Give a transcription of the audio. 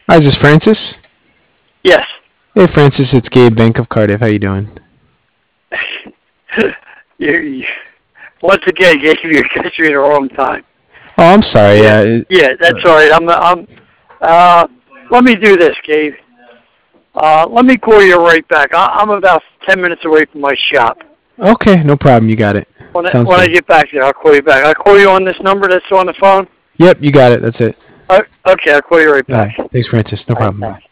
Hi, is this Francis? Yes. Hey, Francis, it's Gabe Bank of Cardiff. How you doing? you, once again, gave you catch me at the wrong time. Oh, I'm sorry. Yeah, yeah, that's all right. Let me do this, Gabe. Let me call you right back. I'm about 10 minutes away from my shop. Okay, no problem. You got it. Sounds When I good. get back there, I'll call you back. I'll call you on this number that's on the phone. Yep, you got it. That's it. Okay, I'll call you right All right. back. Thanks, Francis. No All right, problem. thanks. Bye.